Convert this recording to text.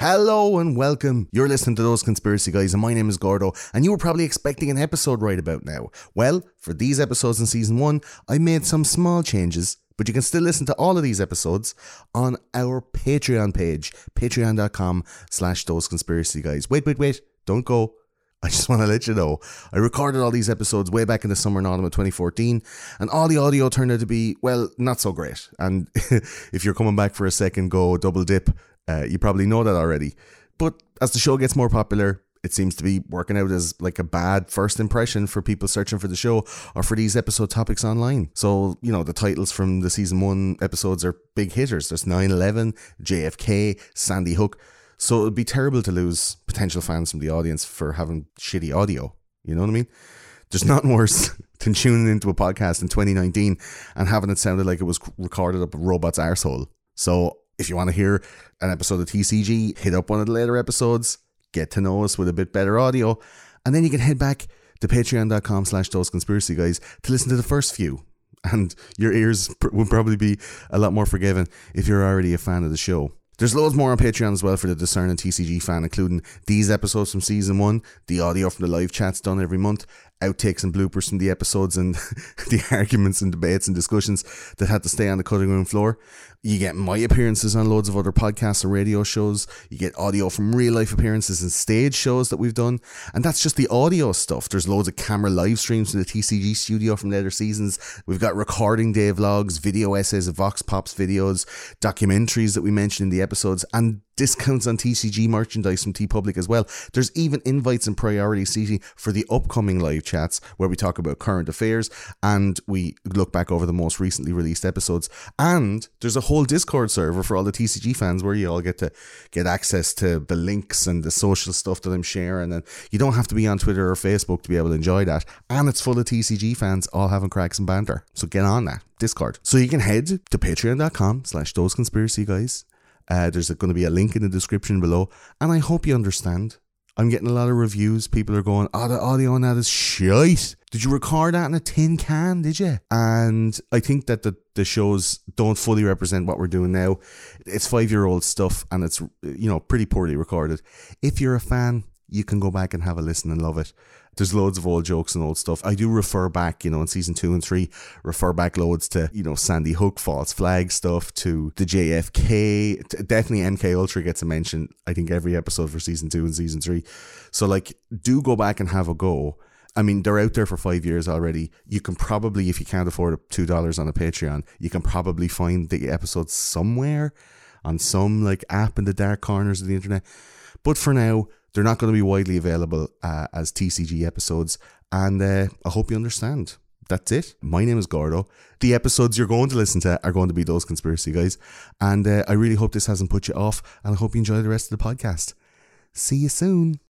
Hello and welcome. You're listening to Those Conspiracy Guys and my name is Gordo, and you were probably expecting an episode right about now. Well, for these episodes in season 1, I made some small changes, but you can still listen to all of these episodes on our Patreon page, patreon.com/Those Conspiracy Guys. Wait, don't go. I just want to let you know, I recorded all these episodes way back in the summer and autumn of 2014, and all the audio turned out to be, well, not so great. And if you're coming back for a second go double dip, you probably know that already. But as the show gets more popular, it seems to be working out as like a bad first impression for people searching for the show or for these episode topics online. So, you know, the titles from the season 1 episodes are big hitters. There's 9/11, JFK, Sandy Hook. So it would be terrible to lose potential fans from the audience for having shitty audio. You know what I mean? There's nothing worse than tuning into a podcast in 2019 and having it sounded like it was recorded up a robot's arsehole. So if you want to hear an episode of TCG, hit up one of the later episodes, get to know us with a bit better audio, and then you can head back to patreon.com/Those Conspiracy Guys to listen to the first few. And your ears will probably be a lot more forgiving if you're already a fan of the show. There's loads more on Patreon as well for the discerning TCG fan, including these episodes from season 1, the audio from the live chats done every month, outtakes and bloopers from the episodes, and the arguments and debates and discussions that had to stay on the cutting room floor. You get my appearances on loads of other podcasts and radio shows. You get audio from real life appearances and stage shows that we've done. And that's just the audio stuff. There's loads of camera live streams from the TCG studio from later seasons. We've got recording day vlogs, video essays of Vox Pops videos, documentaries that we mentioned in the episodes, and discounts on TCG merchandise from TeePublic as well. There's even invites and priority seating for the upcoming live chats where we talk about current affairs and we look back over the most recently released episodes. And there's a whole Discord server for all the TCG fans where you all get to get access to the links and the social stuff that I'm sharing, and you don't have to be on Twitter or Facebook to be able to enjoy that. And it's full of TCG fans all having cracks and banter. So get on that Discord. So you can head to patreon.com/Those Conspiracy Guys. There's going to be a link in the description below, and I hope you understand. I'm getting a lot of reviews. People are going, oh, the audio on that is shite. Did you record that in a tin can, did you? And I think that the shows don't fully represent what we're doing now. It's 5-year-old stuff, and it's, you know, pretty poorly recorded. If you're a fan, you can go back and have a listen and love it. There's loads of old jokes and old stuff. I do refer back, you know, in season 2 and 3, refer back loads to, you know, Sandy Hook, false flag stuff, to the JFK. Definitely MK Ultra gets a mention, I think, every episode for season 2 and season 3. So, like, do go back and have a go. I mean, they're out there for 5 years already. You can probably, if you can't afford $2 on a Patreon, you can probably find the episodes somewhere on some, like, app in the dark corners of the internet. But for now, they're not going to be widely available as TCG episodes, and I hope you understand. That's it. My name is Gordo. The episodes you're going to listen to are going to be Those Conspiracy Guys, and I really hope this hasn't put you off, and I hope you enjoy the rest of the podcast. See you soon.